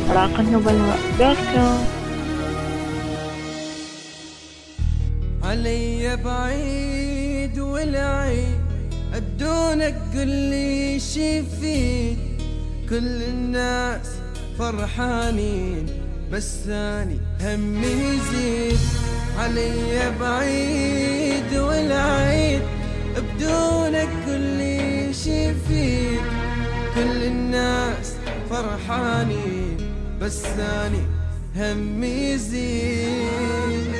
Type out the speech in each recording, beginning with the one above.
راق النبلاء دوت كوم. علي بعيد والعيد بدونك قلي شي فيك، كل الناس فرحانين بس ثاني همي يزيد. علي بعيد والعيد بدونك قلي شي فيك، كل الناس فرحانين بس ثاني همي يزيد.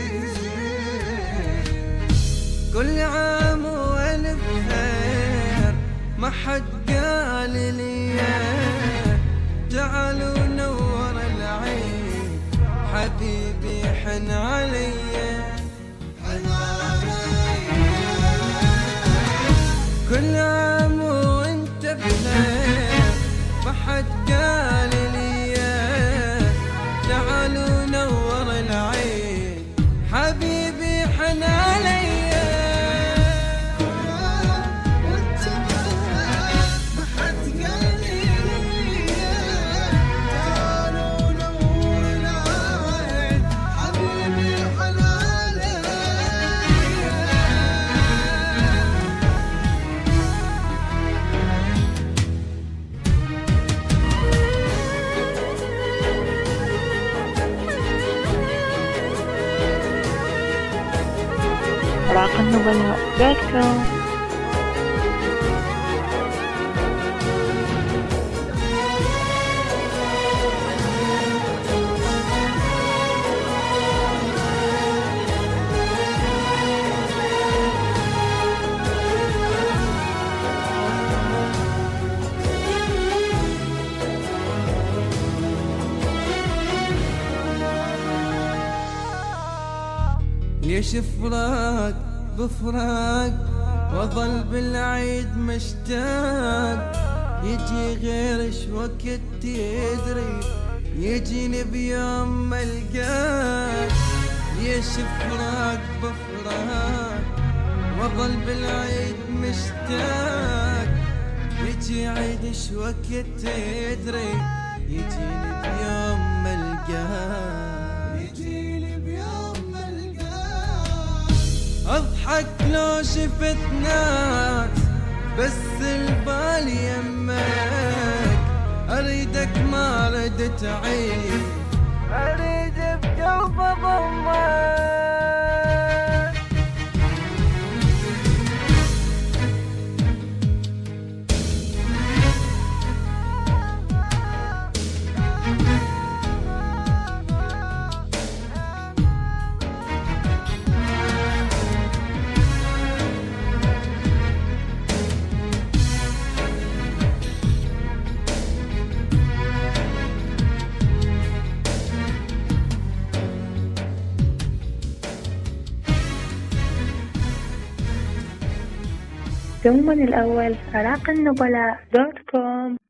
كل عام وألف خير ما حد قال لي تعالوا نور العين، حبيبي حن علي حن علي. كل عام وانت بخير ما حد قال لي تعالوا نور العين، حبيبي حن علي. راق النبلاء دوت كوم. ليش فراق بفراق وظل بالعيد مشتاق، يجي غيرش وقت تدري يجيني بيوم ما القاك. ليش فراق بفراق وظل بالعيد مشتاق، يجي عيدش وقت تدري يجيني بيوم ما القاك. يجيني بيوم ما القاك. اضحك لو شفت ناس بس البال يمك، اريدك ما ردت عيني اريد بقلب ضمك. دوما الأول راق النبلاء دوت كوم.